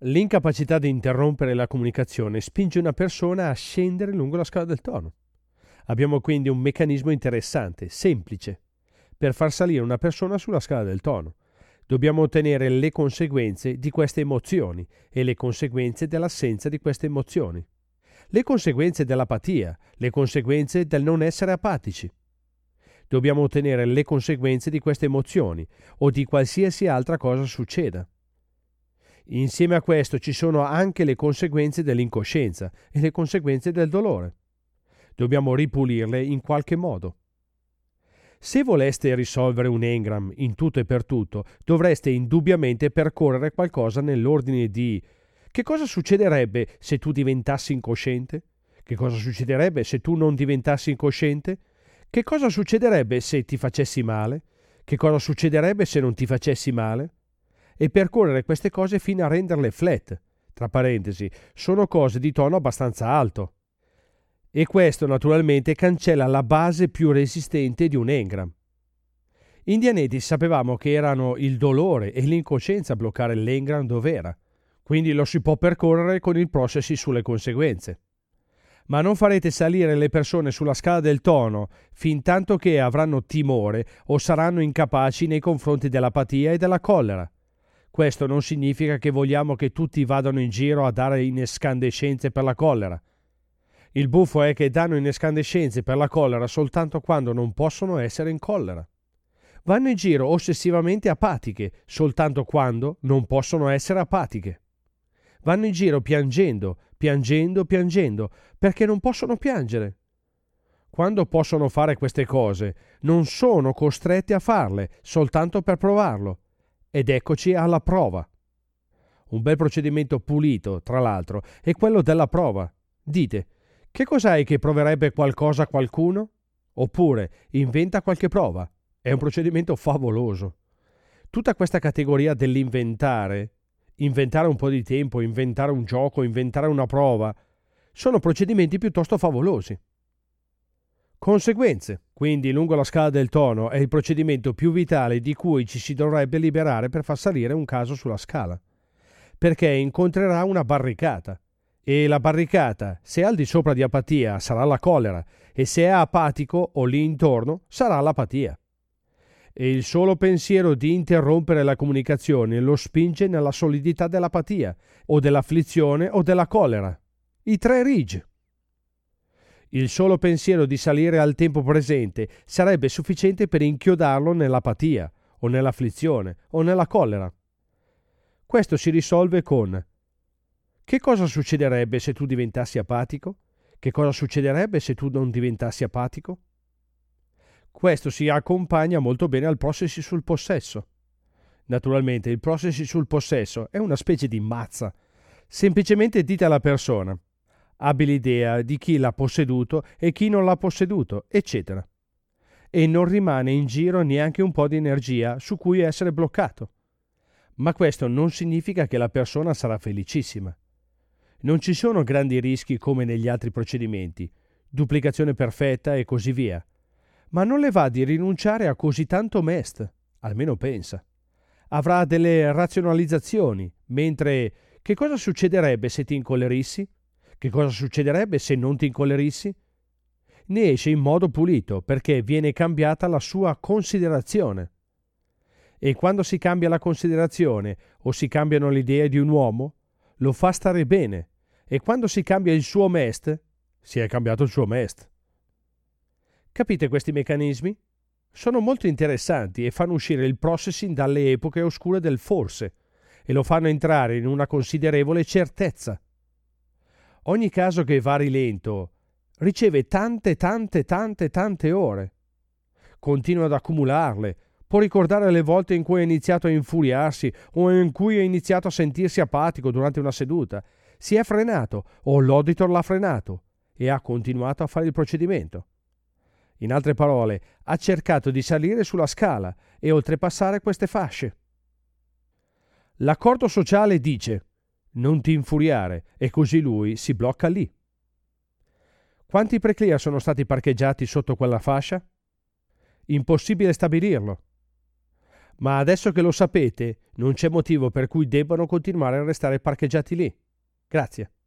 L'incapacità di interrompere la comunicazione spinge una persona a scendere lungo la scala del tono. Abbiamo quindi un meccanismo interessante, semplice, per far salire una persona sulla scala del tono. Dobbiamo ottenere le conseguenze di queste emozioni e le conseguenze dell'assenza di queste emozioni. Le conseguenze dell'apatia, le conseguenze del non essere apatici. Dobbiamo ottenere le conseguenze di queste emozioni o di qualsiasi altra cosa succeda. Insieme a questo ci sono anche le conseguenze dell'incoscienza e le conseguenze del dolore. Dobbiamo ripulirle in qualche modo. Se voleste risolvere un engram in tutto e per tutto, dovreste indubbiamente percorrere qualcosa nell'ordine di: che cosa succederebbe se tu diventassi incosciente? Che cosa succederebbe se tu non diventassi incosciente? Che cosa succederebbe se ti facessi male? Che cosa succederebbe se non ti facessi male? E percorrere queste cose fino a renderle flat. Tra parentesi, sono cose di tono abbastanza alto. E questo naturalmente cancella la base più resistente di un engram. In Dianetics sapevamo che erano il dolore e l'incoscienza a bloccare l'engram dov'era, quindi lo si può percorrere con il processi sulle conseguenze. Ma non farete salire le persone sulla scala del tono fin tanto che avranno timore o saranno incapaci nei confronti dell'apatia e della collera. Questo non significa che vogliamo che tutti vadano in giro a dare inescandescenze per la collera. Il buffo è che danno inescandescenze per la collera soltanto quando non possono essere in collera. Vanno in giro ossessivamente apatiche soltanto quando non possono essere apatiche. Vanno in giro piangendo, perché non possono piangere. Quando possono fare queste cose, non sono costretti a farle soltanto per provarlo. Ed eccoci alla prova. Un bel procedimento pulito, tra l'altro, è quello della prova. Dite: che cos'hai che proverebbe qualcosa a qualcuno? Oppure inventa qualche prova. È un procedimento favoloso. Tutta questa categoria dell'inventare, inventare un po' di tempo, inventare un gioco, inventare una prova, sono procedimenti piuttosto favolosi. Conseguenze, quindi, lungo la scala del tono è il procedimento più vitale di cui ci si dovrebbe liberare per far salire un caso sulla scala, perché incontrerà una barricata. E la barricata, se è al di sopra di apatia, sarà la collera, e se è apatico o lì intorno, sarà l'apatia. E il solo pensiero di interrompere la comunicazione lo spinge nella solidità dell'apatia, o dell'afflizione o della collera. I 3 rig. Il solo pensiero di salire al tempo presente sarebbe sufficiente per inchiodarlo nell'apatia, o nell'afflizione, o nella collera. Questo si risolve con: che cosa succederebbe se tu diventassi apatico? Che cosa succederebbe se tu non diventassi apatico? Questo si accompagna molto bene al processi sul possesso. Naturalmente il processi sul possesso è una specie di mazza. Semplicemente dite alla persona: abbi l'idea di chi l'ha posseduto e chi non l'ha posseduto, eccetera. E non rimane in giro neanche un po' di energia su cui essere bloccato. Ma questo non significa che la persona sarà felicissima. Non ci sono grandi rischi come negli altri procedimenti, duplicazione perfetta e così via. Ma non le va di rinunciare a così tanto mest, almeno pensa. Avrà delle razionalizzazioni, mentre che cosa succederebbe se ti incollerissi? Che cosa succederebbe se non ti incollerissi? Ne esce in modo pulito perché viene cambiata la sua considerazione. E quando si cambia la considerazione o si cambiano le idee di un uomo, lo fa stare bene, e quando si cambia il suo mest, si è cambiato il suo mest. Capite questi meccanismi? Sono molto interessanti e fanno uscire il processing dalle epoche oscure del forse e lo fanno entrare in una considerevole certezza. Ogni caso che vari lento riceve tante ore. Continua ad accumularle. Può ricordare le volte in cui ha iniziato a infuriarsi o in cui ha iniziato a sentirsi apatico durante una seduta. Si è frenato o l'auditor l'ha frenato e ha continuato a fare il procedimento. In altre parole, ha cercato di salire sulla scala e oltrepassare queste fasce. L'accordo sociale dice: non ti infuriare, e così lui si blocca lì. Quanti preclear sono stati parcheggiati sotto quella fascia? Impossibile stabilirlo. Ma adesso che lo sapete, non c'è motivo per cui debbano continuare a restare parcheggiati lì. Grazie.